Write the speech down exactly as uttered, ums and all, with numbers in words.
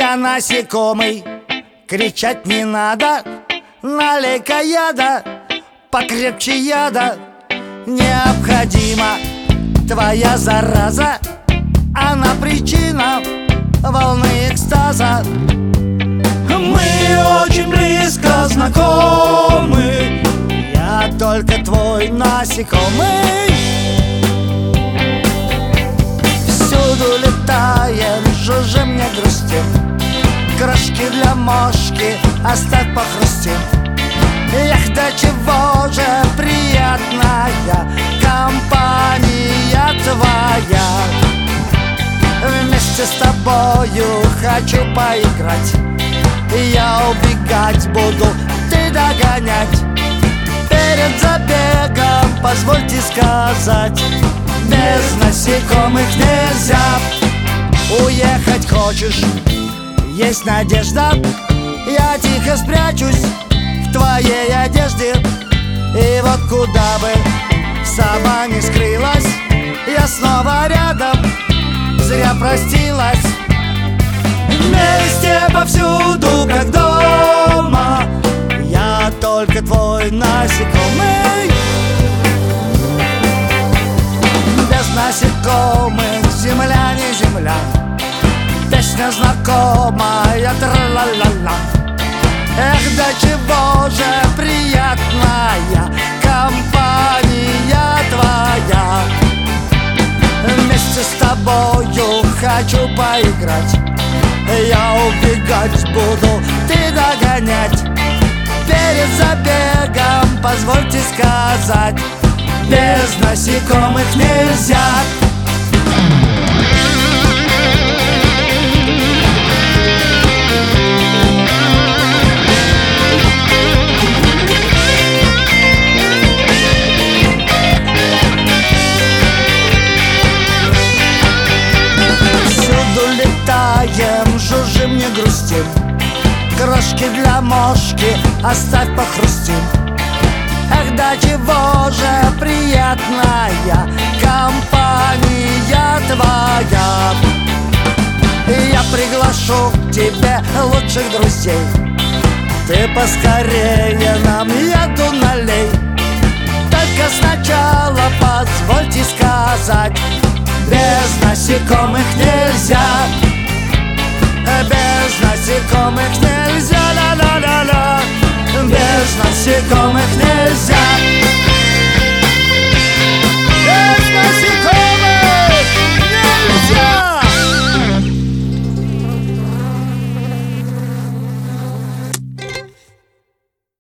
Я насекомый, кричать не надо. Налей-ка яда, покрепче яда. Необходима твоя зараза, она причина волны экстаза. Мы очень близко знакомы, я только твой насекомый. Всюду летаем, жужжим, не грустим. Крошки для мошки оставь похрустим. Эх, до чего же приятная компания твоя. Вместе с тобою хочу поиграть. Я убегать буду, ты догонять. Перед забегом позвольте сказать, без насекомых нельзя. Уехать хочешь? Есть надежда. Я тихо спрячусь в твоей одежде. И вот куда бы сова не скрылась, я снова рядом, зря простилась. Вместе повсюду, как дома, я только твой насекомый. Без насекомых земля не земля. Песня знакомая, тра-ла-ла-ла. Эх, до чего же приятная компания твоя. Вместе с тобою хочу поиграть. Я убегать буду, ты догонять. Перед забегом позвольте сказать, без насекомых нельзя. Жужжим, не грустим. Крошки для мошки оставь похрустим. Эх, до чего же приятная компания твоя. Я приглашу к тебе лучших друзей. Ты поскорее нам яду налей. Только сначала позвольте сказать, без насекомых нельзя. Без насекомых нельзя, ла-ла-ла-ла. Без насекомых нельзя.